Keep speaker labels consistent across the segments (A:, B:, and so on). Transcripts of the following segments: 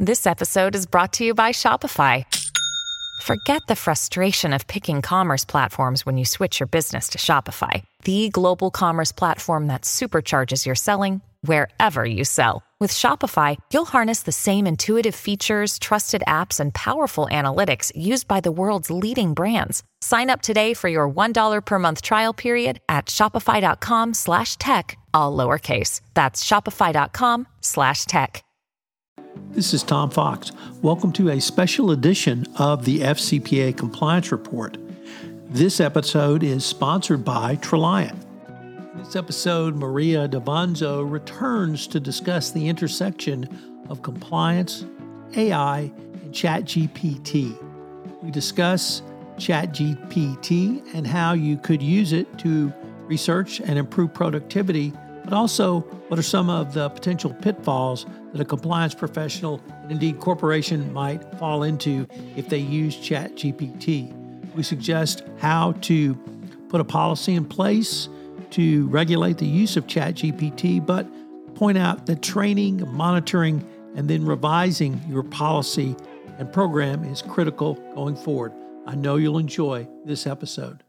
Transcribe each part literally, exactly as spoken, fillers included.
A: This episode is brought to you by Shopify. Forget the frustration of picking commerce platforms when you switch your business to Shopify, the global commerce platform that supercharges your selling wherever you sell. With Shopify, you'll harness the same intuitive features, trusted apps, and powerful analytics used by the world's leading brands. Sign up today for your one dollar per month trial period at shopify.com slash tech, all lowercase. That's shopify.com slash tech.
B: This is Tom Fox. Welcome to a special edition of the F C P A Compliance Report. This episode is sponsored by Treliant. In this episode, Maria Davanzo returns to discuss the intersection of compliance, A I, and ChatGPT. We discuss ChatGPT and how you could use it to research and improve productivity, but also what are some of the potential pitfalls that a compliance professional and indeed corporation might fall into if they use ChatGPT. We suggest how to put a policy in place to regulate the use of ChatGPT, but point out that training, monitoring, and then revising your policy and program is critical going forward. I know you'll enjoy this episode.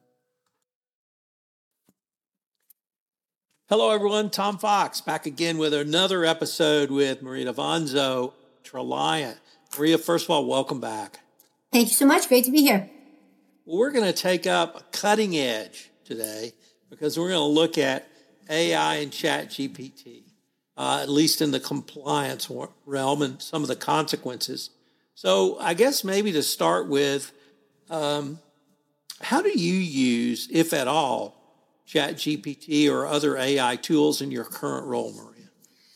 B: Hello, everyone. Tom Fox back again with another episode with Maria Davanzo, Treliant. Maria, first of all, welcome back.
C: Thank you so much. Great to be here.
B: Well, we're going to take up a cutting edge today because we're going to look at A I and ChatGPT, uh, at least in the compliance realm and some of the consequences. So I guess maybe to start with, um, how do you use, if at all, ChatGPT or other A I tools in your current role, Maria?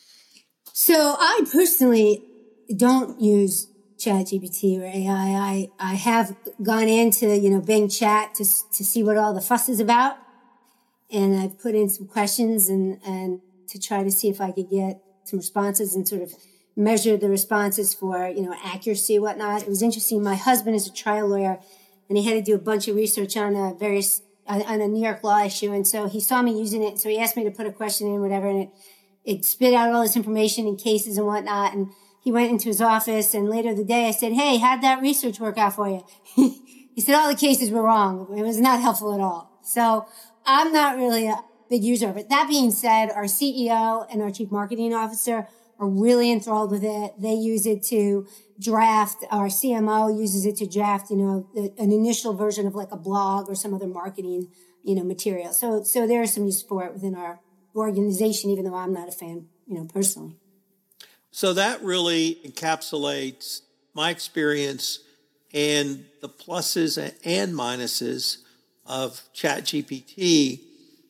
C: So I personally don't use ChatGPT or A I. I, I have gone into, you know, Bing Chat to to see what all the fuss is about. And I've put in some questions and, and to try to see if I could get some responses and sort of measure the responses for, you know, accuracy and whatnot. It was interesting. My husband is a trial lawyer and he had to do a bunch of research on a various on a New York law issue. And so he saw me using it. So he asked me to put a question in, whatever, and it, it spit out all this information and cases and whatnot. And he went into his office, and later the day I said, "Hey, how'd that research work out for you?" He said all the cases were wrong. It was not helpful at all. So I'm not really a big user of it. That being said, our C E O and our chief marketing officer are really enthralled with it. They use it to draft, our C M O uses it to draft, you know, an initial version of like a blog or some other marketing, you know, material. So, so there is some use for it within our organization, even though I'm not a fan, you know, personally.
B: So that really encapsulates my experience and the pluses and minuses of ChatGPT.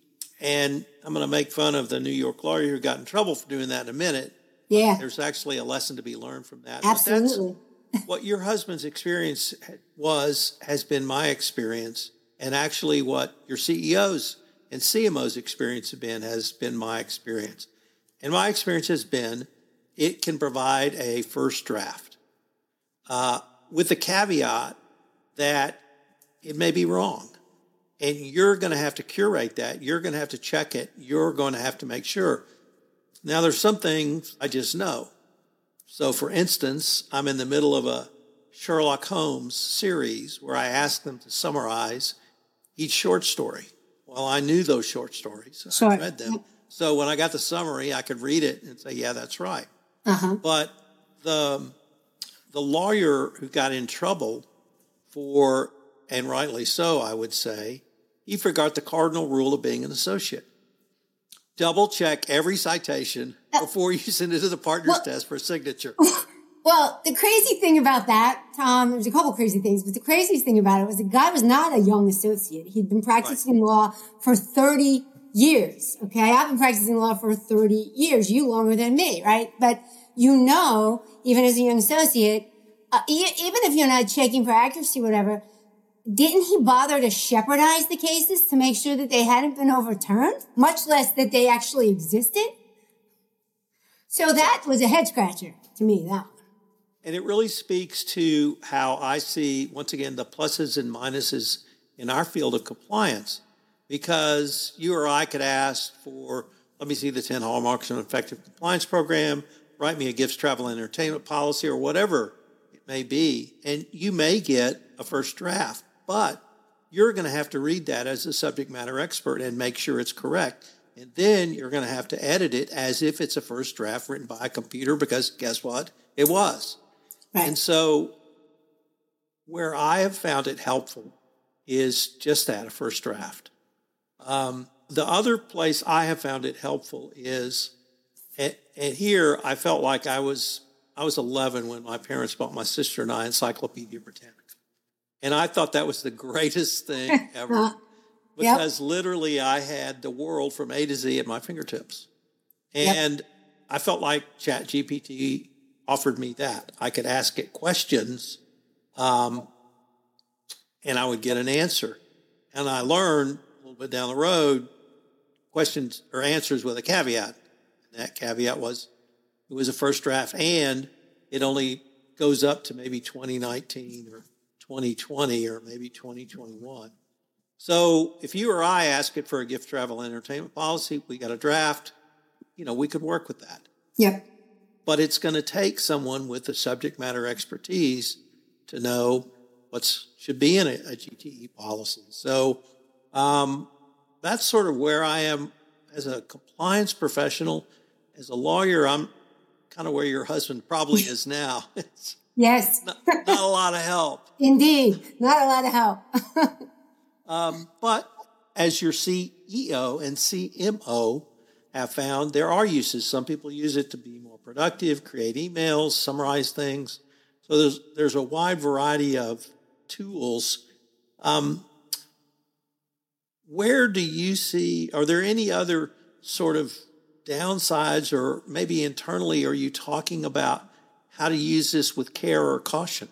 B: And I'm going to make fun of the New York lawyer who got in trouble for doing that in a minute.
C: Yeah.
B: There's actually a lesson to be learned from that.
C: Absolutely.
B: But that's what your husband's experience was, has been my experience. And actually what your C E O's and C M O's experience have been, has been my experience. And my experience has been, it can provide a first draft uh, with the caveat that it may be wrong. And you're going to have to curate that. You're going to have to check it. You're going to have to make sure. Now, there's some things I just know. So, for instance, I'm in the middle of a Sherlock Holmes series where I asked them to summarize each short story. Well, I knew those short stories.
C: Sure.
B: I read them. So when I got the summary, I could read it and say, yeah, that's right.
C: Uh-huh.
B: But the, the lawyer who got in trouble for, and rightly so, I would say, he forgot the cardinal rule of being an associate. Double check every citation before you send it to the partner's well, test for signature.
C: Well, the crazy thing about that, Tom, there's a couple crazy things, but the craziest thing about it was the guy was not a young associate. He'd been practicing right. law for thirty years. Okay. I've been practicing law for thirty years, you longer than me, right? But you know, even as a young associate, uh, e- even if you're not checking for accuracy or whatever, didn't he bother to shepherdize the cases to make sure that they hadn't been overturned, much less that they actually existed? So that was a head scratcher to me, that one.
B: And it really speaks to how I see, once again, the pluses and minuses in our field of compliance, because you or I could ask for, let me see the ten hallmarks of an effective compliance program, write me a gifts, travel, and entertainment policy or whatever it may be, and you may get a first draft, but you're going to have to read that as a subject matter expert and make sure it's correct. And then you're going to have to edit it as if it's a first draft written by a computer, because guess what? It was. Right. And so where I have found it helpful is just that, a first draft. Um, the other place I have found it helpful is, and, and here I felt like I was I was eleven when my parents bought my sister and I Encyclopedia Britannica. And I thought that was the greatest thing ever. Because yep. literally I had the world from A to Z at my fingertips. And yep. I felt like ChatGPT offered me that. I could ask it questions, um, and I would get an answer. And I learned a little bit down the road questions or answers with a caveat. And that caveat was it was a first draft, and it only goes up to maybe twenty nineteen or twenty twenty or maybe twenty twenty-one. So if you or I ask it for a gift, travel, entertainment policy, we got a draft, you know, we could work with that.
C: Yep.
B: But it's going to take someone with the subject matter expertise to know what should be in a, a G T E policy. So um, that's sort of where I am as a compliance professional. As a lawyer, I'm kind of where your husband probably is now. It's
C: yes.
B: not, not a lot of help.
C: Indeed, not a lot of help.
B: um, but as your C E O and C M O have found, there are uses. Some people use it to be more productive, create emails, summarize things. So there's there's a wide variety of tools. Um, where do you see, are there any other sort of downsides, or maybe internally are you talking about how to use this with care or caution?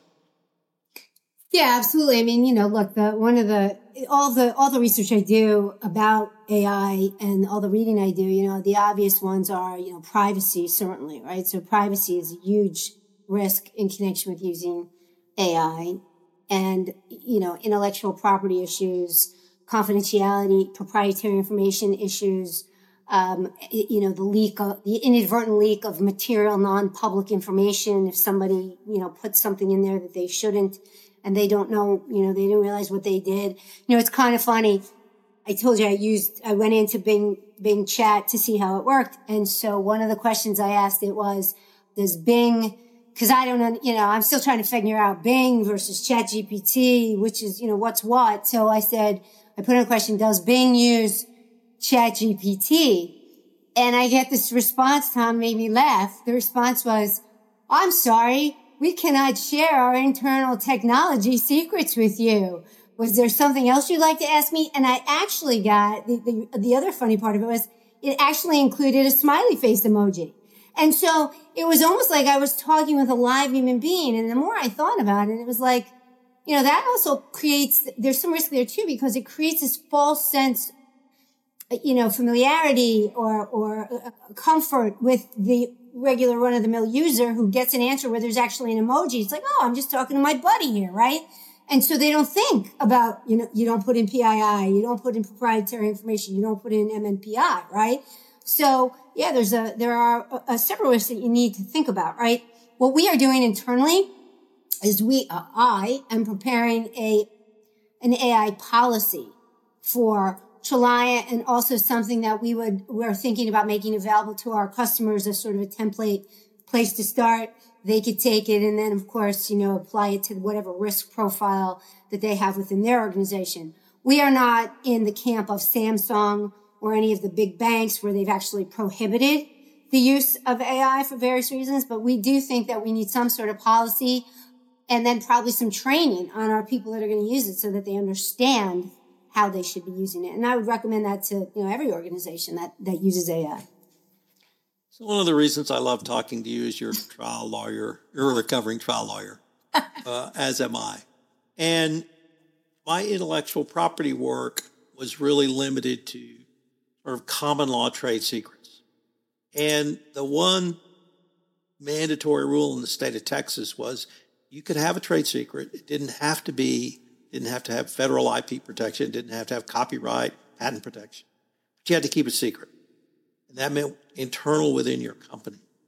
C: Yeah, absolutely. I mean, you know, look, the one of the all the all the research I do about A I and all the reading I do, you know, the obvious ones are, you know, privacy, certainly, right? So privacy is a huge risk in connection with using A I, and, you know, intellectual property issues, confidentiality, proprietary information issues, um, you know, the leak of the inadvertent leak of material, non-public information. If somebody, you know, puts something in there that they shouldn't, and they don't know, you know, they didn't realize what they did. You know, it's kind of funny. I told you I used, I went into Bing, Bing Chat to see how it worked. And so one of the questions I asked it was, does Bing, because I don't know, you know, I'm still trying to figure out Bing versus ChatGPT, which is, you know, what's what. So I said, I put in a question, does Bing use ChatGPT? And I get this response, Tom, made me laugh. The response was, I'm sorry, we cannot share our internal technology secrets with you. Was there something else you'd like to ask me? And I actually got, the, the, the other funny part of it was, it actually included a smiley face emoji. And so it was almost like I was talking with a live human being. And the more I thought about it, it was like, you know, that also creates, there's some risk there too, because it creates this false sense, you know, familiarity or, or comfort with the regular run-of-the-mill user who gets an answer where there's actually an emoji. It's like, oh, I'm just talking to my buddy here, right? And so they don't think about, you know, you don't put in P I I, you don't put in proprietary information, you don't put in M N P I, right? So yeah, there's a, there are a, a several risks that you need to think about, right? What we are doing internally is we, uh, I am preparing a, an A I policy for Treliant, and also something that we would, we're thinking about making available to our customers as sort of a template place to start. They could take it and then, of course, you know, apply it to whatever risk profile that they have within their organization. We are not in the camp of Samsung or any of the big banks where they've actually prohibited the use of A I for various reasons, but we do think that we need some sort of policy and then probably some training on our people that are going to use it so that they understand how they should be using it. And I would recommend that to, you know, every organization that, that uses A I.
B: So one of the reasons I love talking to you is you're a trial lawyer, you're a recovering trial lawyer, uh, as am I. And my intellectual property work was really limited to sort of common law trade secrets. And the one mandatory rule in the state of Texas was you could have a trade secret. It didn't have to be Didn't have to have federal I P protection, didn't have to have copyright, patent protection. But you had to keep it secret. And that meant internal within your company.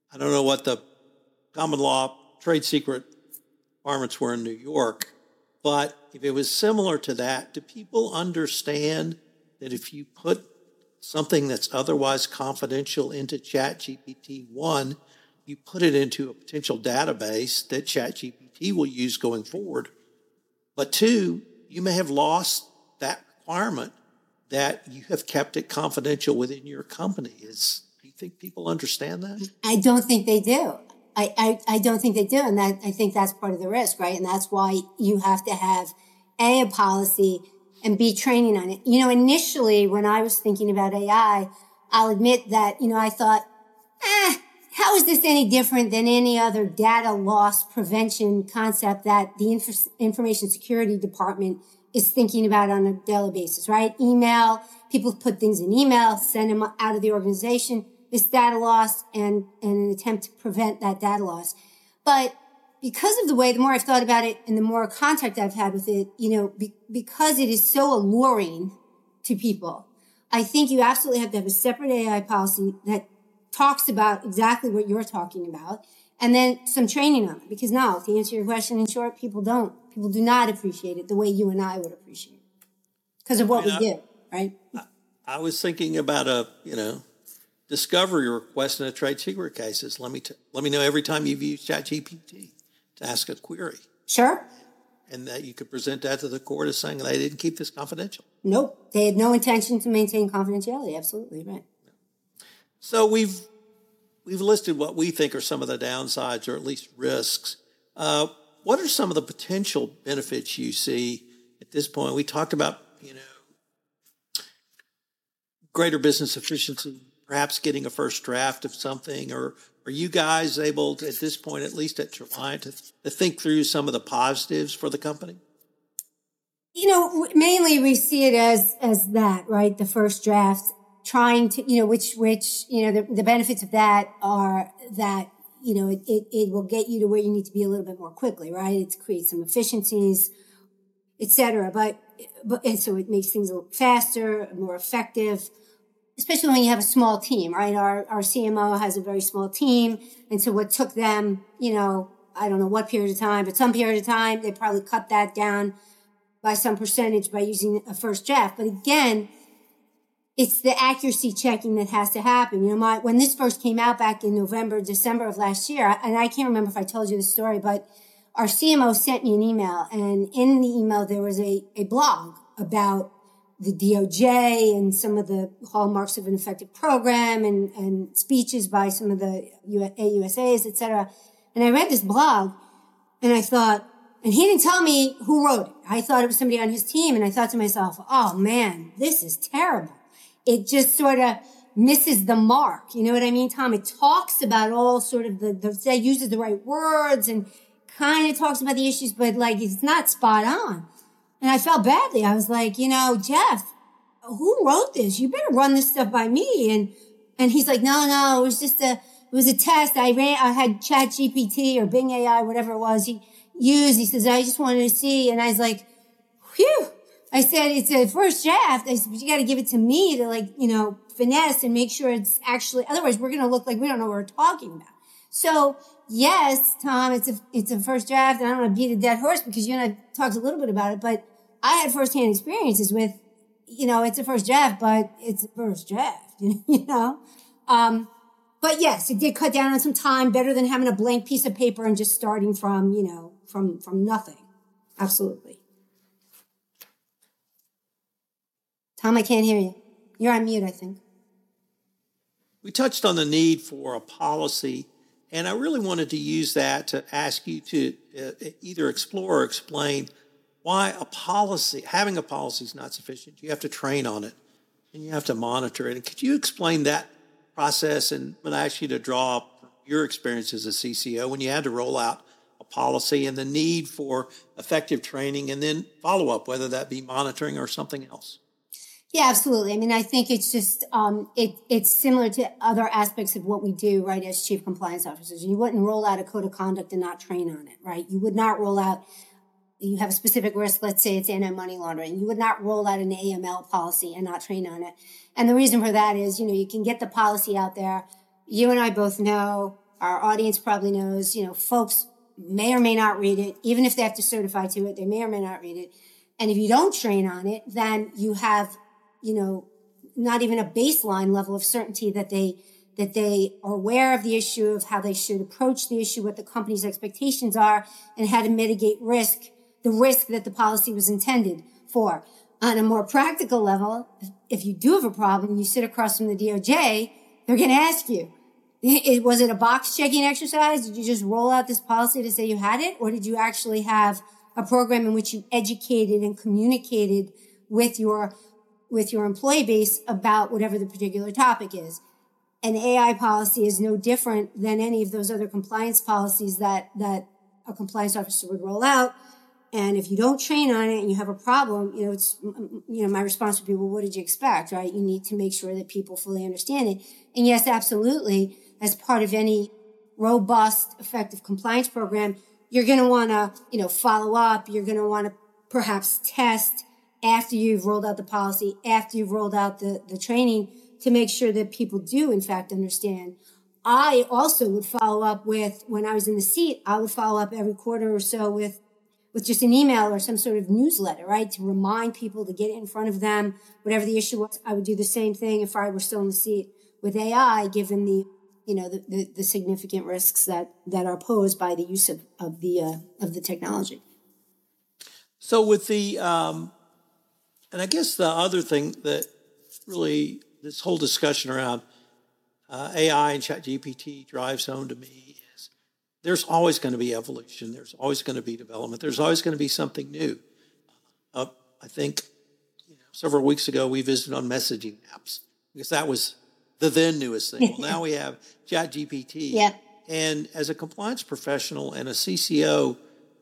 B: I don't know what the common law trade secret requirements were in New York, but if it was similar to that, do people understand that if you put something that's otherwise confidential into ChatGPT, one, you put it into a potential database that ChatGPT will use going forward, but two, you may have lost that requirement that you have kept it confidential within your company. Is, do you think people understand that?
C: I don't think they do. I, I, I don't think they do. And that, I think that's part of the risk, right? And that's why you have to have A, a policy and B, training on it. You know, initially when I was thinking about A I, I'll admit that, you know, I thought, eh, how is this any different than any other data loss prevention concept that the Inf- Information Security Department is thinking about on a daily basis, right? Email, people put things in email, send them out of the organization. This data loss and, and an attempt to prevent that data loss. But because of the way, the more I've thought about it and the more contact I've had with it, you know, be, because it is so alluring to people, I think you absolutely have to have a separate A I policy that talks about exactly what you're talking about and then some training on it. Because no, to answer your question in short, people don't. People do not appreciate it the way you and I would appreciate it because of what I mean, we I, do, right?
B: I, I was thinking about a, you know, discovery request in a trade secret cases. Let me t- let me know every time you've used ChatGPT to ask a query.
C: Sure.
B: And that you could present that to the court as saying they didn't keep this confidential.
C: Nope. They had no intention to maintain confidentiality. Absolutely right.
B: So we've we've listed what we think are some of the downsides or at least risks. Uh, what are some of the potential benefits you see at this point? We talked about, you know, greater business efficiency, perhaps getting a first draft of something, or are you guys able to, at this point, at least at Treliant, to, to think through some of the positives for the company?
C: You know, mainly we see it as as that, right? The first draft, trying to, you know, which, which, you know, the, the benefits of that are that, you know, it, it, it will get you to where you need to be a little bit more quickly, right? It creates some efficiencies, et cetera. But, but, and so it makes things a little faster, more effective, especially when you have a small team, right? Our, our C M O has a very small team. And so what took them, you know, I don't know what period of time, but some period of time, they probably cut that down by some percentage by using a first draft. But again, it's the accuracy checking that has to happen. You know, my, when this first came out back in November, December of last year, and I can't remember if I told you the story, but our C M O sent me an email, and in the email, there was a, a blog about the D O J and some of the hallmarks of an effective program and, and speeches by some of the A U S As, et cetera. And I read this blog and I thought, and he didn't tell me who wrote it. I thought it was somebody on his team. And I thought to myself, oh man, this is terrible. It just sort of misses the mark. You know what I mean, Tom? It talks about all sort of the, the it uses the right words and kind of talks about the issues, but like it's not spot on. And I felt badly. I was like, you know, Jeff, who wrote this? You better run this stuff by me. And, and he's like, no, no, it was just a, it was a test. I ran, I had ChatGPT or Bing A I, whatever it was he used. He says, I just wanted to see. And I was like, whew. I said, it's a first draft. I said, but you got to give it to me to like, you know, finesse and make sure it's actually, otherwise we're going to look like we don't know what we're talking about. So yes, Tom, it's a, it's a first draft. And I don't want to beat a dead horse because you and I talked a little bit about it, but I had firsthand experiences with, you know, it's a first draft, but it's a first draft, you know? Um, but yes, it did cut down on some time, better than having a blank piece of paper and just starting from, you know, from, from nothing. Absolutely. Tom, I can't hear you. You're on mute, I think.
B: We touched on the need for a policy, and I really wanted to use that to ask you to uh, either explore or explain why a policy, having a policy is not sufficient. You have to train on it, and you have to monitor it. And could you explain that process? And when I asked you to draw your experience as a C C O, when you had to roll out a policy and the need for effective training and then follow-up, whether that be monitoring or something else.
C: Yeah, absolutely. I mean, I think it's just, um, it, it's similar to other aspects of what we do, right, as chief compliance officers. You wouldn't roll out a code of conduct and not train on it, right? You would not roll out, you have a specific risk, let's say it's anti-money laundering. You would not roll out an A M L policy and not train on it. And the reason for that is, you know, you can get the policy out there. You and I both know our audience probably knows, you know, folks may or may not read it. Even if they have to certify to it, they may or may not read it. And if you don't train on it, then you have, you know, not even a baseline level of certainty that they that they are aware of the issue, of how they should approach the issue, what the company's expectations are, and how to mitigate risk, the risk that the policy was intended for. On a more practical level, if you do have a problem, you sit across from the D O J, they're going to ask you, it, was it a box checking exercise? Did you just roll out this policy to say you had it? Or did you actually have a program in which you educated and communicated with your, with your employee base about whatever the particular topic is? An A I policy is no different than any of those other compliance policies that, that a compliance officer would roll out. And if you don't train on it and you have a problem, you know, it's, you know, my response would be, well, what did you expect, right? You need to make sure that people fully understand it. And yes, absolutely, as part of any robust, effective compliance program, you're going to want to, you know, follow up. You're going to want to perhaps test after you've rolled out the policy, after you've rolled out the, the training, to make sure that people do, in fact, understand. I also would follow up with, when I was in the seat, I would follow up every quarter or so with, with just an email or some sort of newsletter, right? To remind people, to get it in front of them, whatever the issue was. I would do the same thing if I were still in the seat with A I, given the, you know, the, the, the significant risks that, that are posed by the use of, of the, uh, of the technology.
B: So with the, um, and I guess the other thing that really this whole discussion around uh, A I and ChatGPT drives home to me is there's always going to be evolution. There's always going to be development. There's always going to be something new. Uh, I think you know, several weeks ago we visited on messaging apps because that was the then newest thing. Well, now we have ChatGPT.
C: Yeah.
B: And as a compliance professional and a C C O,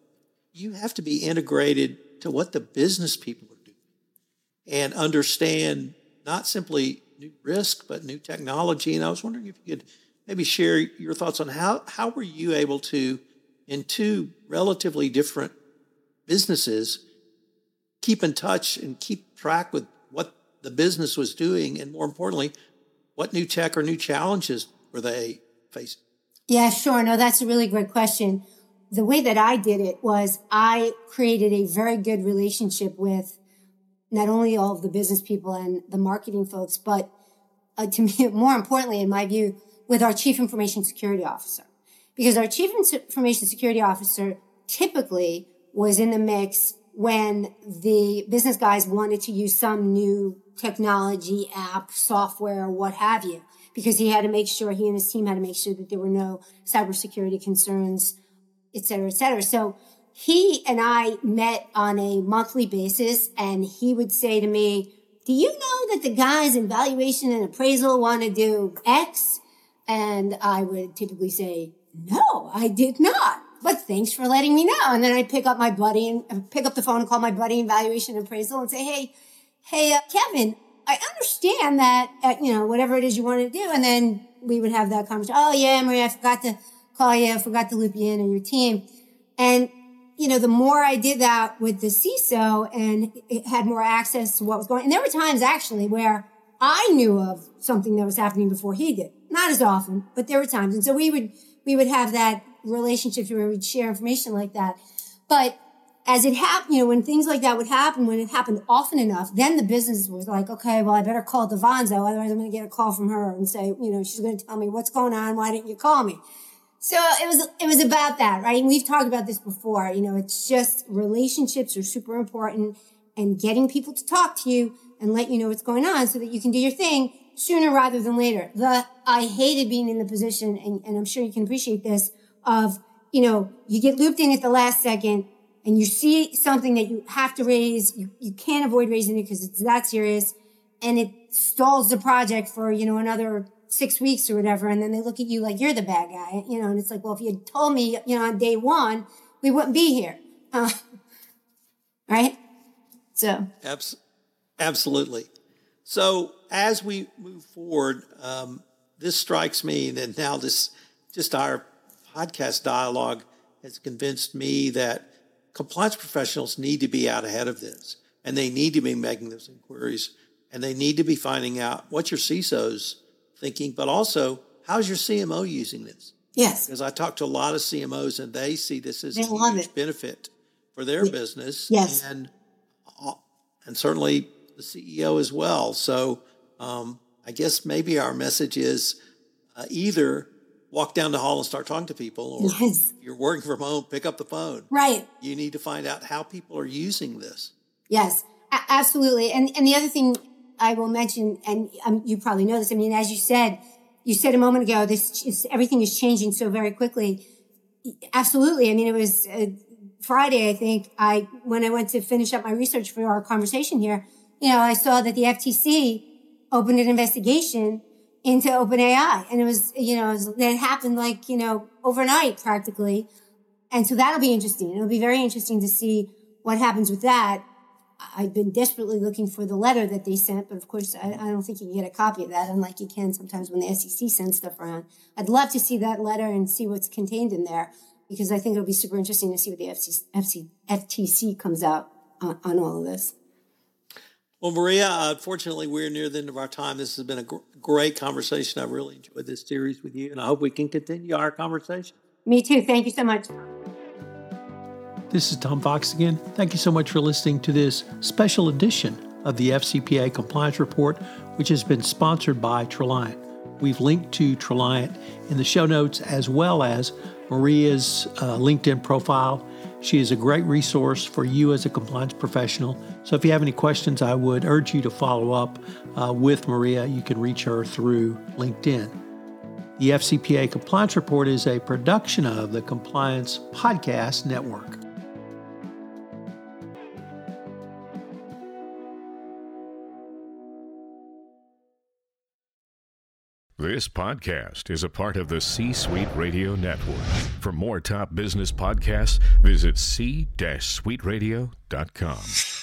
B: you have to be integrated to what the business people are doing and understand not simply new risk, but new technology. And I was wondering if you could maybe share your thoughts on how, how were you able to, in two relatively different businesses, keep in touch and keep track with what the business was doing, and more importantly, what new tech or new challenges were they facing?
C: Yeah, sure. No, that's a really great question. The way that I did it was I created a very good relationship with not only all of the business people and the marketing folks, but uh, to me, more importantly, in my view, with our chief information security officer. Because our chief information security officer typically was in the mix when the business guys wanted to use some new technology, app, software, what have you, because he had to make sure, he and his team had to make sure that there were no cybersecurity concerns, et cetera, et cetera. So he and I met on a monthly basis, and he would say to me, do you know that the guys in valuation and appraisal want to do X? And I would typically say, no, I did not. But thanks for letting me know. And then I'd pick up my buddy and pick up the phone and call my buddy in valuation and appraisal and say, hey, hey, uh, Kevin, I understand that, uh, you know, whatever it is you want to do. And then we would have that conversation. Oh, yeah, Maria, I forgot to call you. I forgot to loop you in and your team. And you know, the more I did that with the C I S O and it had more access to what was going on. And there were times actually where I knew of something that was happening before he did. Not as often, but there were times. And so we would, we would have that relationship where we'd share information like that. But as it happened, you know, when things like that would happen, when it happened often enough, then the business was like, okay, well, I better call Devanzo. Otherwise I'm going to get a call from her and say, you know, she's going to tell me what's going on. Why didn't you call me? So it was, it was about that, right? And we've talked about this before. You know, it's just relationships are super important, and getting people to talk to you and let you know what's going on so that you can do your thing sooner rather than later. The, I hated being in the position, and, and I'm sure you can appreciate this, of, you know, you get looped in at the last second and you see something that you have to raise. You, you can't avoid raising it because it's that serious, and it stalls the project for, you know, another six weeks or whatever. And then they look at you like you're the bad guy, you know, and it's like, well, if you had told me, you know, on day one, we wouldn't be here. Uh, right? So.
B: Abs- absolutely. So as we move forward, um, this strikes me that now this, just our podcast dialogue has convinced me that compliance professionals need to be out ahead of this, and they need to be making those inquiries, and they need to be finding out what your C I S O's thinking, but also how's your C M O using this?
C: Yes.
B: Because I talk to a lot of C M Os and they see this as
C: They
B: a
C: love
B: huge
C: it.
B: benefit for their
C: Yeah.
B: business.
C: Yes.
B: And, and certainly the C E O as well. So um, I guess maybe our message is uh, either walk down the hall and start talking to people, or
C: Yes.
B: if you're working from home, pick up the phone.
C: Right.
B: You need to find out how people are using this.
C: Yes, a- absolutely. And and the other thing I will mention, and um, you probably know this, I mean, as you said, you said a moment ago, this is, everything is changing so very quickly. Absolutely. I mean, it was uh, Friday, I think, I when I went to finish up my research for our conversation here, you know, I saw that the F T C opened an investigation into OpenAI. And it was, you know, it, was, it happened like, you know, overnight practically. And so that'll be interesting. It'll be very interesting to see what happens with that. I've been desperately looking for the letter that they sent, but of course, I, I don't think you can get a copy of that, unlike you can sometimes when the S E C sends stuff around. I'd love to see that letter and see what's contained in there, because I think it'll be super interesting to see what the F C C, F C, F T C comes out on, on all of this.
B: Well, Maria, unfortunately, we're near the end of our time. This has been a gr- great conversation. I've really enjoyed this series with you, and I hope we can continue our conversation.
C: Me too. Thank you so much.
B: This is Tom Fox again. Thank you so much for listening to this special edition of the F C P A Compliance Report, which has been sponsored by Treliant. We've linked to Treliant in the show notes, as well as Maria's uh, LinkedIn profile. She is a great resource for you as a compliance professional. So if you have any questions, I would urge you to follow up uh, with Maria. You can reach her through LinkedIn. The F C P A Compliance Report is a production of the Compliance Podcast Network.
D: This podcast is a part of the C-Suite Radio Network. For more top business podcasts, visit c suite radio dot com.